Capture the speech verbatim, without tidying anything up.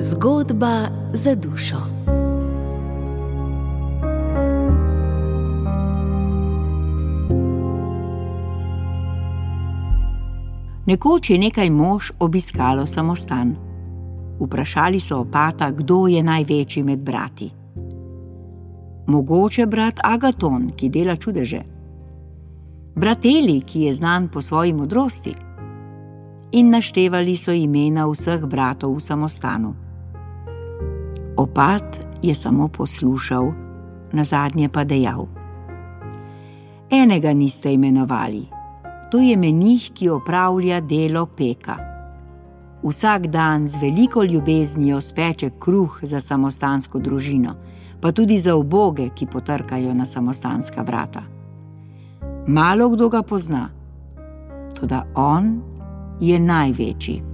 Zgodba za dušo. Nekoč je nekaj mož obiskalo samostan. Vprašali so opata, kdo je največji med brati. Mogoče brat Agaton, ki dela čudeže. Brat Eli, ki je znan po svoji modrosti. In naštevali so imena vseh bratov v samostanu. Opat je samo poslušal, nazadnje pa dejal: Enega niste imenovali, to je menih, ki opravlja delo peka. Vsak dan z veliko ljubeznijo speče kruh za samostansko družino, pa tudi za uboge, ki potrkajo na samostanska vrata. Malo kdo ga pozna, toda on je največji.